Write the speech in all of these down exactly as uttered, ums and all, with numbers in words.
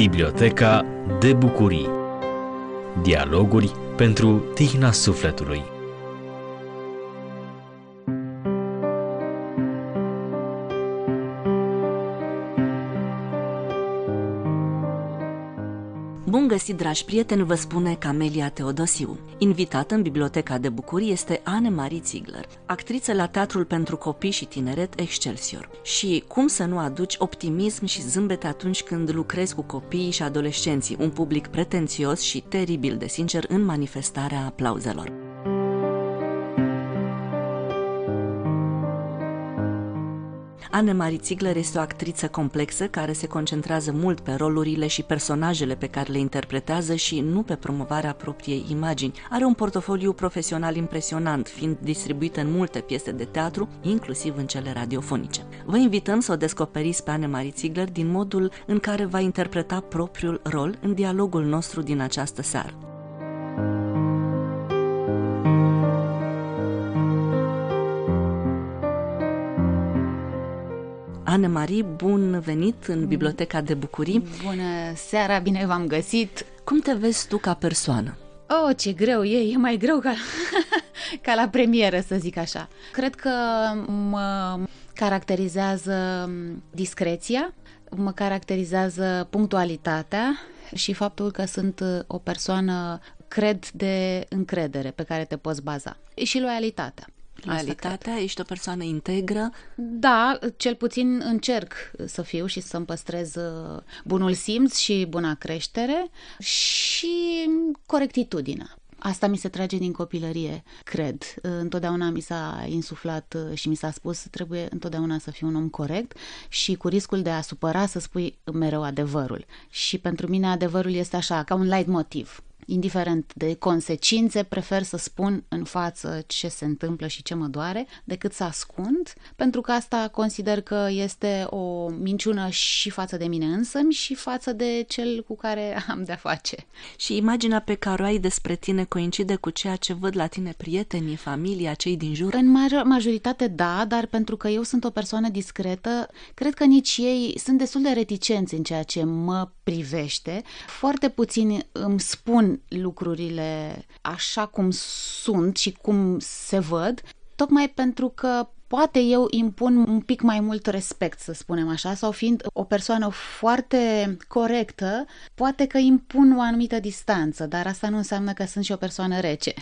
Biblioteca de bucurii. Dialoguri pentru tihna sufletului. Bun găsit, dragi prieteni, vă spune Camelia Teodosiu. Invitată în Biblioteca de bucurii este Anne-Marie Ziegler, actriță la Teatrul pentru Copii și Tineret Excelsior. Și cum să nu aduci optimism și zâmbete atunci când lucrezi cu copiii și adolescenții, un public pretențios și teribil de sincer în manifestarea aplauzelor. Anne-Marie Ziegler este o actriță complexă care se concentrează mult pe rolurile și personajele pe care le interpretează și nu pe promovarea propriei imagini. Are un portofoliu profesional impresionant, fiind distribuită în multe piese de teatru, inclusiv în cele radiofonice. Vă invităm să o descoperiți pe Anne-Marie Ziegler din modul în care va interpreta propriul rol în dialogul nostru din această seară. Anne-Marie, bun venit în Biblioteca de bucurii. Bună seara, bine v-am găsit. Cum te vezi tu ca persoană? Oh, ce greu e, e mai greu ca, ca la premieră, să zic așa. Cred că mă caracterizează discreția, mă caracterizează punctualitatea și faptul că sunt o persoană, cred, de încredere pe care te poți baza. Și loialitatea. Loialitatea, ești o persoană integră? Da, cel puțin încerc să fiu și să-mi păstrez bunul simț și buna creștere și corectitudinea. Asta mi se trage din copilărie, cred. Întotdeauna mi s-a insuflat și mi s-a spus trebuie întotdeauna să fiu un om corect și cu riscul de a supăra să spui mereu adevărul. Și pentru mine adevărul este așa, ca un leitmotiv. Indiferent de consecințe, prefer să spun în față ce se întâmplă și ce mă doare, decât să ascund, pentru că asta consider că este o minciună și față de mine însămi și față de cel cu care am de-a face. Și imaginea pe care o ai despre tine coincide cu ceea ce văd la tine prietenii, familia, cei din jur? În majoritate da, dar pentru că eu sunt o persoană discretă, cred că nici ei sunt destul de reticenți în ceea ce mă privește. Foarte puțini îmi spun lucrurile așa cum sunt și cum se văd, tocmai pentru că poate eu impun un pic mai mult respect, să spunem așa, sau fiind o persoană foarte corectă, poate că impun o anumită distanță, dar asta nu înseamnă că sunt și o persoană rece.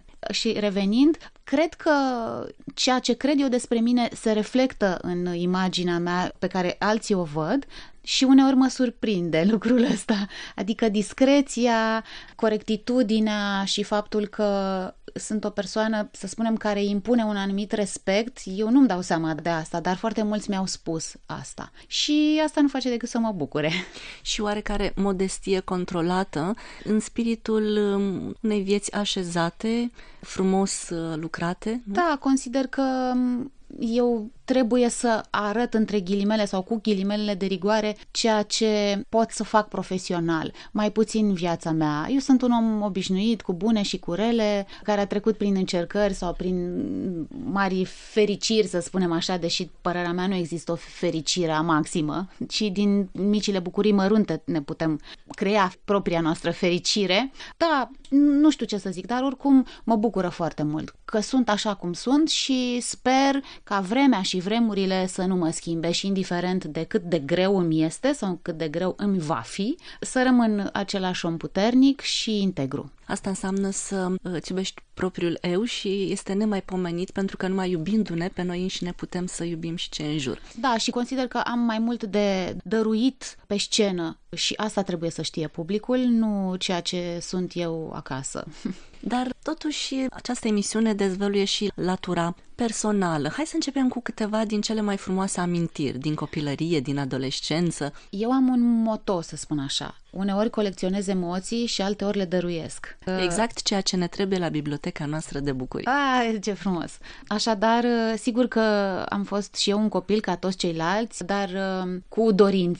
Și revenind, cred că ceea ce cred eu despre mine se reflectă în imaginea mea pe care alții o văd și uneori mă surprinde lucrul ăsta, adică discreția, corectitudinea și faptul că sunt o persoană, să spunem, care impune un anumit respect. Eu nu-mi dau seama de asta, dar foarte mulți mi-au spus asta. Și asta nu face decât să mă bucure. Și oarecare modestie controlată în spiritul unei vieți așezate, frumos lucrate? Nu? Da, consider că eu trebuie să arăt între ghilimele sau cu ghilimelele de rigoare ceea ce pot să fac profesional, mai puțin viața mea. Eu sunt un om obișnuit, cu bune și cu rele, care a trecut prin încercări sau prin mari fericiri, să spunem așa, deși părerea mea nu există o fericire maximă, ci din micile bucurii mărunte ne putem crea propria noastră fericire. Da, nu știu ce să zic, dar oricum mă bucură foarte mult că sunt așa cum sunt și sper ca vremea și vremurile să nu mă schimbe și indiferent de cât de greu îmi este sau cât de greu îmi va fi, să rămân același om puternic și integru. Asta înseamnă să îți iubești propriul eu și este nemaipomenit pentru că numai iubindu-ne pe noi înșine putem să iubim și ce în jur. Da, și consider că am mai mult de dăruit pe scenă și asta trebuie să știe publicul, nu ceea ce sunt eu acasă. Dar totuși această emisiune dezvăluie și latura personală. Hai să începem cu câteva din cele mai frumoase amintiri din copilărie, din adolescență. Eu am un moto, să spun așa. Uneori colecționez emoții și alteori le dăruiesc. Exact ceea ce ne trebuie la biblioteca noastră de bucurii. Ah, ce frumos! Așadar, sigur că am fost și eu un copil ca toți ceilalți, dar cu dorințe.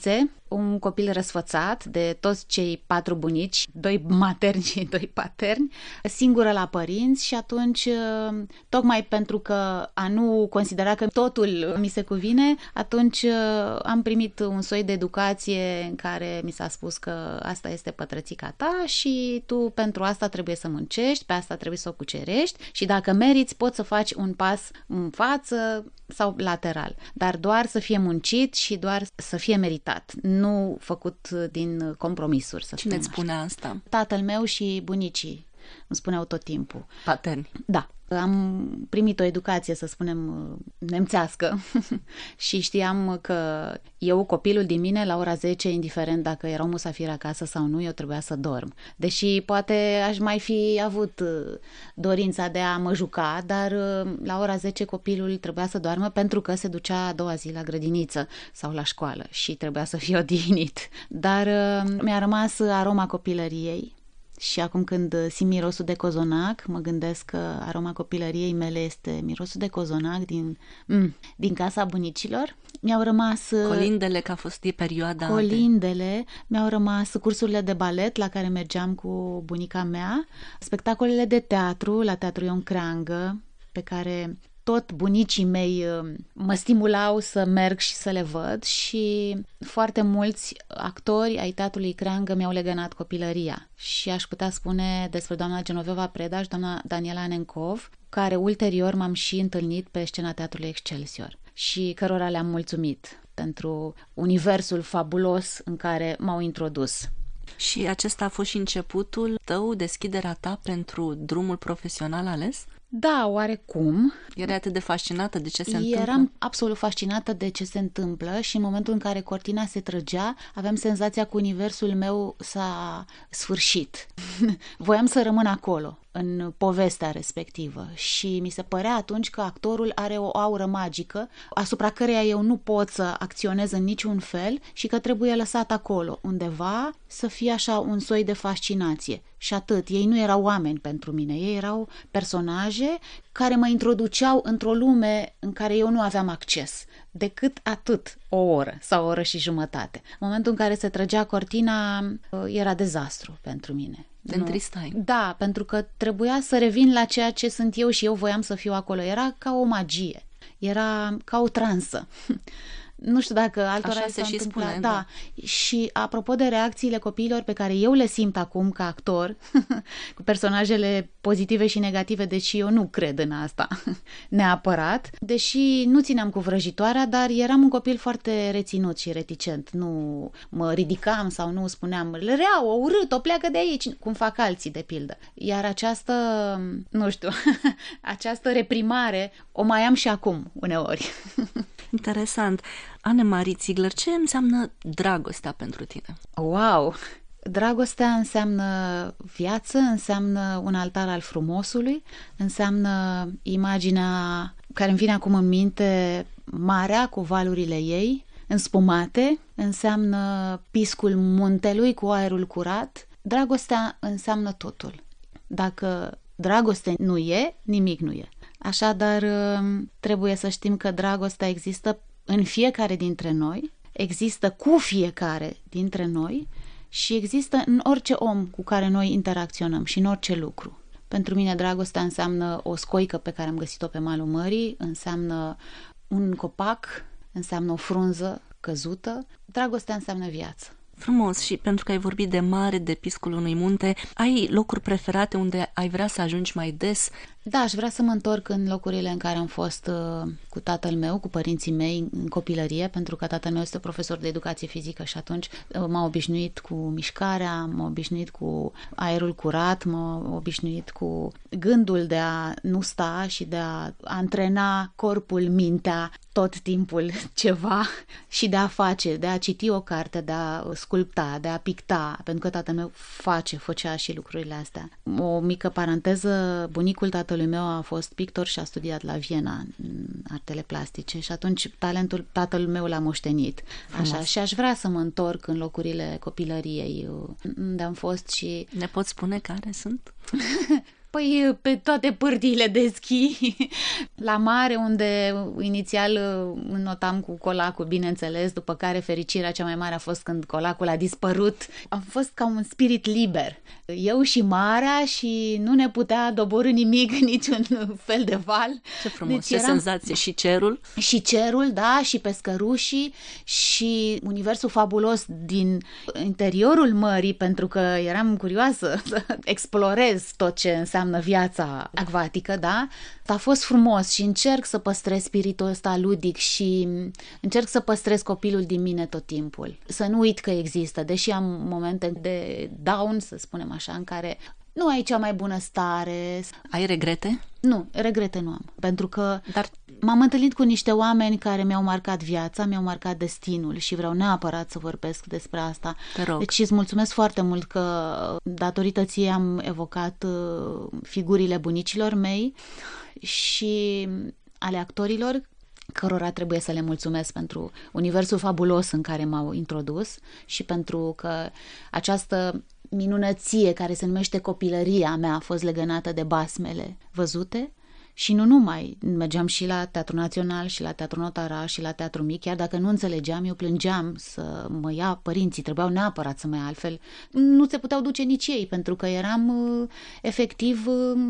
un copil răsfățat de toți cei patru bunici, doi materni și doi paterni, singură la părinți și atunci, tocmai pentru că a nu considera că totul mi se cuvine, atunci am primit un soi de educație în care mi s-a spus că asta este pătrățica ta și tu pentru asta trebuie să muncești, pe asta trebuie să o cucerești și dacă meriți poți să faci un pas în față sau lateral, dar doar să fie muncit și doar să fie meritat, nu făcut din compromisuri, să Cine îți spunem spune așa. asta? Tatăl meu și bunicii îmi spuneau tot timpul. Paterni. Da. Am primit o educație, să spunem, nemțească și știam că eu, copilul din mine, la ora zece, indiferent dacă erau musafiri acasă sau nu, eu trebuia să dorm. Deși poate aș mai fi avut dorința de a mă juca, dar la ora zece copilul trebuia să doarmă pentru că se ducea a doua zi la grădiniță sau la școală și trebuia să fie odihnit. Dar mi-a rămas aroma copilăriei. Și acum când simt mirosul de cozonac, mă gândesc că aroma copilăriei mele este mirosul de cozonac din, mm, din casa bunicilor. Mi-au rămas... Colindele, că a fost perioada... Colindele, de... mi-au rămas cursurile de balet la care mergeam cu bunica mea, spectacolele de teatru, la Teatru Ion Creangă, pe care... tot bunicii mei mă stimulau să merg și să le văd și foarte mulți actori ai Teatrului Creangă mi-au legănat copilăria. Și aș putea spune despre doamna Genoveva Preda și doamna Daniela Nencov, care ulterior m-am și întâlnit pe scena Teatrului Excelsior și cărora le-am mulțumit pentru universul fabulos în care m-au introdus. Și acesta a fost și începutul tău, deschiderea ta pentru drumul profesional ales? Da, oarecum. Erai atât de fascinată de ce se Eram întâmplă? Eram absolut fascinată de ce se întâmplă și în momentul în care cortina se trăgea, aveam senzația că universul meu s-a sfârșit. Voiam să rămân acolo, în povestea respectivă și mi se părea atunci că actorul are o aură magică asupra căreia eu nu pot să acționez în niciun fel și că trebuie lăsat acolo, undeva, să fie așa un soi de fascinație. Și atât. Ei nu erau oameni pentru mine, ei erau personaje care mă introduceau într-o lume în care eu nu aveam acces, decât atât, o oră sau o oră și jumătate. În momentul în care se trăgea cortina, era dezastru pentru mine. Te întristai. Da, pentru că trebuia să revin la ceea ce sunt eu și eu voiam să fiu acolo. Era ca o magie, era ca o transă. Nu știu dacă altora Așa se se și întâmpla. spune, da. da. Și apropo de reacțiile copiilor pe care eu le simt acum ca actor, cu personajele pozitive și negative, deși eu nu cred în asta neapărat, deși nu țineam cu vrăjitoarea, dar eram un copil foarte reținut și reticent. Nu mă ridicam sau nu spuneam rea, o urât, o pleacă de aici, cum fac alții, de pildă. Iar această, nu știu, această reprimare o mai am și acum, uneori. Interesant. Anne-Marie Ziegler, ce înseamnă dragostea pentru tine? Wow! Dragostea înseamnă viață, înseamnă un altar al frumosului, înseamnă imaginea care îmi vine acum în minte, marea cu valurile ei, înspumate, înseamnă piscul muntelui cu aerul curat. Dragostea înseamnă totul. Dacă dragoste nu e, nimic nu e. Așadar, trebuie să știm că dragostea există în fiecare dintre noi, există cu fiecare dintre noi și există în orice om cu care noi interacționăm și în orice lucru. Pentru mine dragostea înseamnă o scoică pe care am găsit-o pe malul mării, înseamnă un copac, înseamnă o frunză căzută. Dragostea înseamnă viață. Frumos. Și pentru că ai vorbit de mare, de piscul unui munte, ai locuri preferate unde ai vrea să ajungi mai des? Da, aș vrea să mă întorc în locurile în care am fost uh, cu tatăl meu, cu părinții mei în copilărie, pentru că tatăl meu este profesor de educație fizică și atunci uh, m-a obișnuit cu mișcarea, m-a obișnuit cu aerul curat, m-a obișnuit cu gândul de a nu sta și de a antrena corpul, mintea, tot timpul ceva și de a face, de a citi o carte, de a sculpta, de a picta, pentru că tatăl meu face, făcea și lucrurile astea. O mică paranteză, bunicul tatălui meu a fost pictor și a studiat la Viena artele plastice și atunci talentul tatălui meu l-a moștenit. Așa, și aș vrea să mă întorc în locurile copilăriei unde am fost și... Ne poți spune care sunt? Păi pe toate pârtiile de schi, la mare, unde inițial notam cu colacul, bineînțeles, după care fericirea cea mai mare a fost când colacul a dispărut. Am fost ca un spirit liber. Eu și marea și nu ne putea doborî nimic, niciun fel de val. Ce frumos, deci ce eram... senzație. Și cerul? Și cerul, da, și pescărușii și universul fabulos din interiorul mării, pentru că eram curioasă să explorez tot ce înseamnă viața acvatică, da? A fost frumos și încerc să păstrez spiritul ăsta ludic și încerc să păstrez copilul din mine tot timpul. Să nu uit că există, deși am momente de down, să spunem așa, în care nu ai cea mai bună stare. Ai regrete? Nu, regrete nu am, pentru că Dar m-am întâlnit cu niște oameni care mi-au marcat viața, mi-au marcat destinul și vreau neapărat să vorbesc despre asta. Te rog. Deci îți mulțumesc foarte mult că datorită ție am evocat uh, figurile bunicilor mei și ale actorilor, cărora trebuie să le mulțumesc pentru universul fabulos în care m-au introdus și pentru că această minunăție care se numește copilăria mea a fost legănată de basmele văzute. Și nu numai, mergeam și la Teatru Național și la Teatru Notara și la Teatru Mic, chiar dacă nu înțelegeam, eu plângeam să mă ia părinții, trebuiau neapărat să mă ia, altfel nu se puteau duce nici ei, pentru că eram uh, efectiv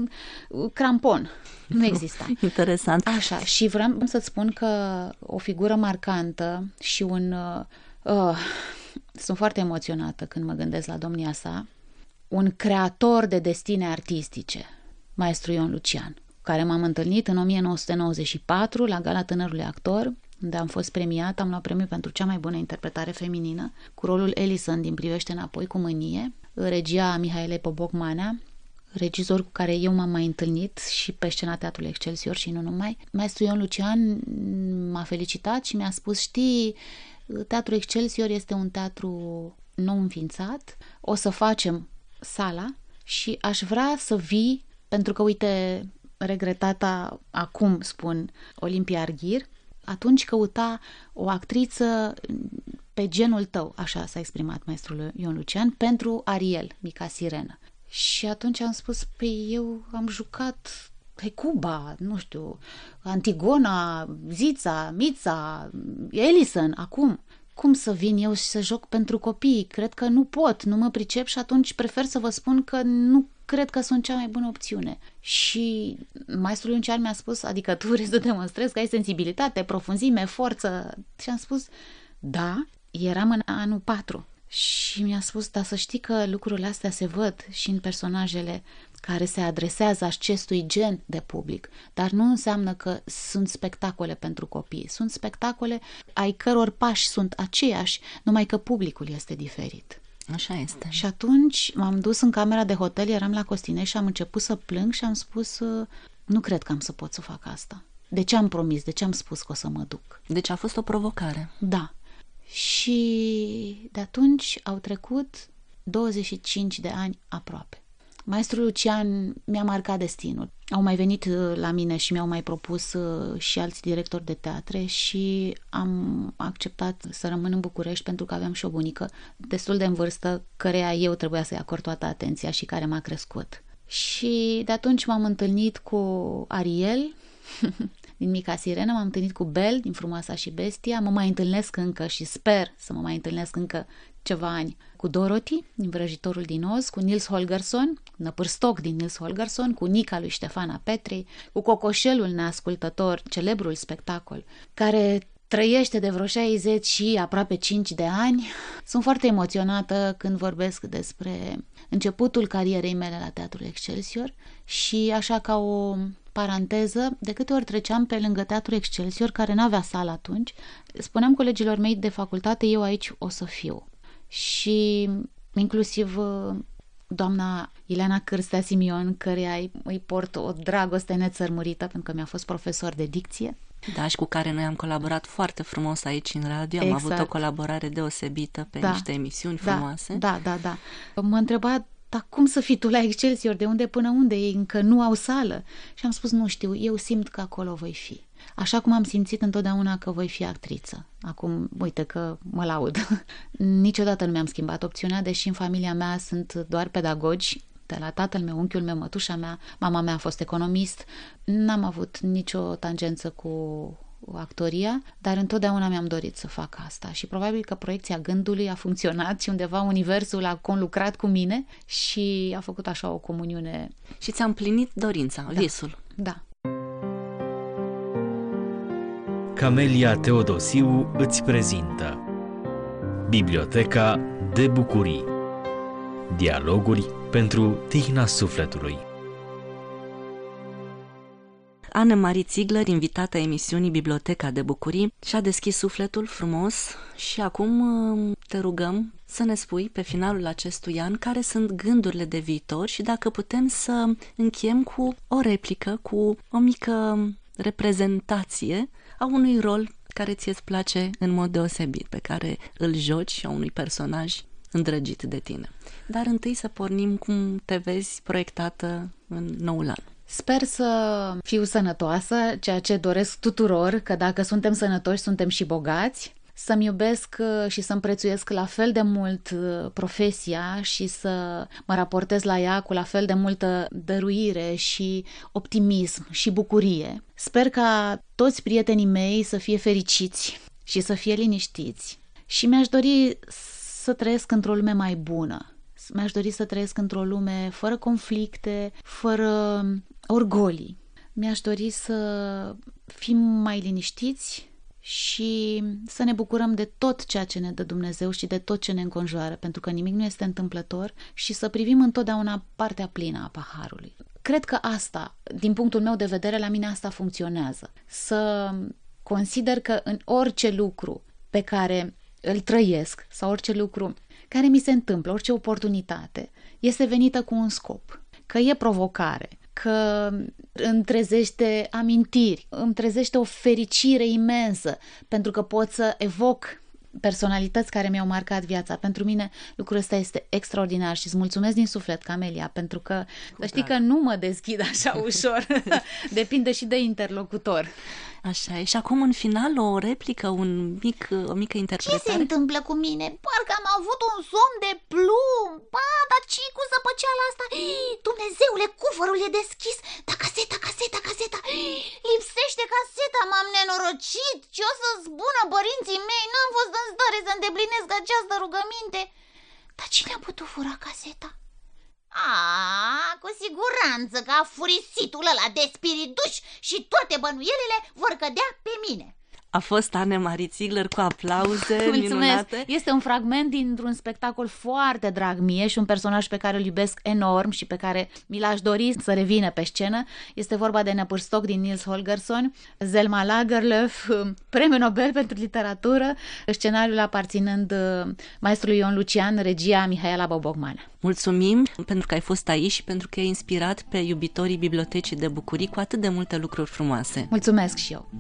uh, crampon, nu exista. Interesant. Așa, și vreau să-ți spun că o figură marcantă și un... Uh, uh, sunt foarte emoționată când mă gândesc la domnia sa, un creator de destine artistice, maestru Ion Lucian, care m-am întâlnit în o mie nouă sute nouăzeci și patru la Gala Tânărului Actor, unde am fost premiat, am luat premiul pentru cea mai bună interpretare feminină, cu rolul Ellison din Privește înapoi cu mânie, regia Mihaelei Poboc-Manea, regizor cu care eu m-am mai întâlnit și pe scena Teatrului Excelsior și nu numai. Maestru Ion Lucian m-a felicitat și mi-a spus, știi, Teatrul Excelsior este un teatru nou înființat, o să facem sala și aș vrea să vii, pentru că, uite, regretata, acum spun, Olimpia Arghir, atunci căuta o actriță pe genul tău, așa s-a exprimat maestrul Ion Lucian, pentru Ariel, mica sirenă. Și atunci am spus, păi eu am jucat Hecuba, nu știu, Antigona, Zița, Mița, Ellison, acum. Cum să vin eu și să joc pentru copii? Cred că nu pot, nu mă pricep și atunci prefer să vă spun că nu cred că sunt cea mai bună opțiune. Și maestrul Lucian mi-a spus, adică tu vrei să demonstrezi că ai sensibilitate, profunzime, forță. Și am spus, da, eram în anul patru. Și mi-a spus, dar să știi că lucrurile astea se văd și în personajele care se adresează acestui gen de public, dar nu înseamnă că sunt spectacole pentru copii. Sunt spectacole ai căror pași sunt aceiași, numai că publicul este diferit. Așa este. Și atunci m-am dus în camera de hotel, eram la Costinești și am început să plâng și am spus, nu cred că am să pot să fac asta. De ce am promis? De ce am spus că o să mă duc? Deci a fost o provocare. Da. Și de atunci au trecut douăzeci și cinci de ani aproape. Maestrul Lucian mi-a marcat destinul. Au mai venit la mine și mi-au mai propus și alți directori de teatre și am acceptat să rămân în București pentru că aveam și o bunică destul de în vârstă, căreia eu trebuia să-i acord toată atenția și care m-a crescut. Și de atunci m-am întâlnit cu Ariel din Mica Sirenă, m-am întâlnit cu Belle din Frumoasa și Bestia, mă mai întâlnesc încă și sper să mă mai întâlnesc încă ceva ani cu Dorothy din Vrăjitorul din Oz, cu Nils Holgersson, Năpârstoc din Nils Holgersson, cu Nica lui Ștefana Petrei, cu Cocoșelul neascultător, celebrul spectacol, care trăiește de vreo șaizeci și aproape cinci de ani. Sunt foarte emoționată când vorbesc despre începutul carierei mele la Teatrul Excelsior și așa ca o paranteză, de câte ori treceam pe lângă Teatrul Excelsior, care n-avea sală atunci, spuneam colegilor mei de facultate, eu aici o să fiu. Și inclusiv doamna Ileana Cârstea Simion, căreia îi port o dragoste nețărmurită, pentru că mi-a fost profesor de dicție. Da, și cu care noi am colaborat foarte frumos aici în radio. Am Exact. avut o colaborare deosebită pe Da. niște emisiuni Da, frumoase. Da, da, da. Mă întreba, dar cum să fii tu la Excelsior? De unde până unde? Ei încă nu au sală. Și am spus, nu știu, eu simt că acolo voi fi. Așa cum am simțit întotdeauna că voi fi actriță. Acum, uite că mă laud. Niciodată nu mi-am schimbat opțiunea, deși în familia mea sunt doar pedagogi, de la tatăl meu, unchiul meu, mătușa mea. Mama mea a fost economist. N-am avut nicio tangență cu actoria, dar întotdeauna mi-am dorit să fac asta și probabil că proiecția gândului a funcționat și undeva universul a conlucrat cu mine și a făcut așa o comuniune. Și ți-a împlinit dorința, Da. visul. Da. Camelia Teodosiu îți prezintă Biblioteca de bucurii. Dialoguri pentru tihna sufletului. Anne-Marie Ziegler, invitată a emisiunii Biblioteca de bucurii, și-a deschis sufletul frumos și acum te rugăm să ne spui pe finalul acestui an care sunt gândurile de viitor și dacă putem să încheiem cu o replică, cu o mică reprezentație a unui rol care ți-ți place în mod deosebit, pe care îl joci, și a unui personaj îndrăgit de tine. Dar întâi să pornim cum te vezi proiectată în noul an. Sper să fiu sănătoasă, ceea ce doresc tuturor, că dacă suntem sănătoși, suntem și bogați. Să-mi iubesc și să-mi prețuiesc la fel de mult profesia și să mă raportez la ea cu la fel de multă dăruire și optimism și bucurie. Sper ca toți prietenii mei să fie fericiți și să fie liniștiți. Și mi-aș dori să trăiesc într-o lume mai bună. Mi-aș dori să trăiesc într-o lume fără conflicte, fără orgolii. Mi-aș dori să fim mai liniștiți și să ne bucurăm de tot ceea ce ne dă Dumnezeu și de tot ce ne înconjoară, pentru că nimic nu este întâmplător, și să privim întotdeauna partea plină a paharului. Cred că asta, din punctul meu de vedere, la mine asta funcționează. Să consider că în orice lucru pe care îl trăiesc sau orice lucru care mi se întâmplă, orice oportunitate, este venită cu un scop, că e provocare, că îmi trezește amintiri, îmi trezește o fericire imensă, pentru că pot să evoc personalități care mi-au marcat viața. Pentru mine lucrul ăsta este extraordinar și îți mulțumesc din suflet, Camelia, pentru că să știi că nu mă deschid așa ușor, depinde și de interlocutor. Așa e. Și acum, în final, o replică, un mic, o mică interpretare. Ce se întâmplă cu mine? Parcă am avut un somn de plumb. Ba, dar ce cu zăpăceala asta? Dumnezeule, cufărul e deschis. Da, caseta, caseta, caseta. Lipsește caseta, m-am nenorocit. Ce o să spună părinții mei? N-am fost în stare să îndeplinesc această rugăminte. Dar cine a putut fura caseta? A, cu siguranță că a furisitul ăla de spiriduș și toate bănuielile vor cădea pe mine. A fost Anne-Marie Ziegler cu aplauze Mulțumesc. minunate. Este un fragment dintr-un spectacol foarte drag mie și un personaj pe care îl iubesc enorm și pe care mi l-aș dori să revină pe scenă. Este vorba de Năpârstoc din Nils Holgersson, Selma Lagerlöf, premiu Nobel pentru literatură, scenariul aparținând maestrului Ion Lucian, regia Mihaela Bobocmană. Mulțumim pentru că ai fost aici și pentru că ai inspirat pe iubitorii Bibliotecii de bucurii cu atât de multe lucruri frumoase. Mulțumesc și eu!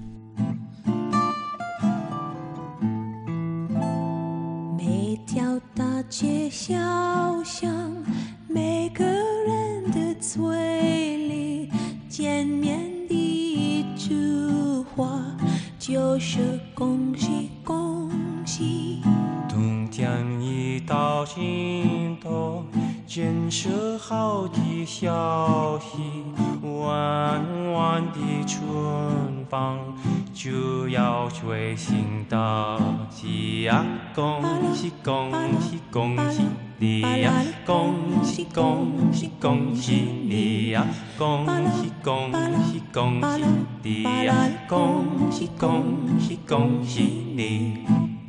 每条大街小巷，每个人的嘴里，见面第一句话就是恭喜恭喜。 冬天已到尽头，建设好的消息，弯弯的春风就要吹醒大地呀！恭喜恭喜恭喜你呀！恭喜恭喜恭喜你呀！恭喜恭喜恭喜你呀！恭喜恭喜恭喜你。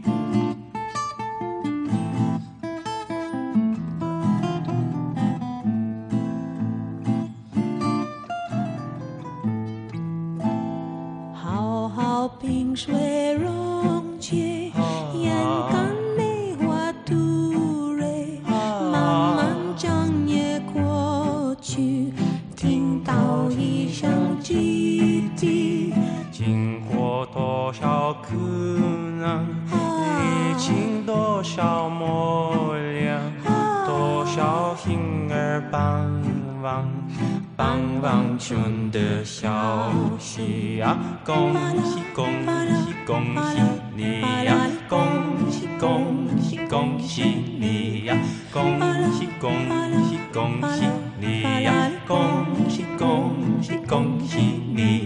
冰水溶解，眼看梅花吐蕊，慢慢将夜过去，听到一声滴滴， 经过多少苦难，历经多少磨练，多少婴儿盼望。棒棒春的消息呀！恭喜恭喜恭喜你呀！ 恭喜恭喜恭喜你呀！恭喜恭喜恭喜你呀！恭喜恭喜恭喜你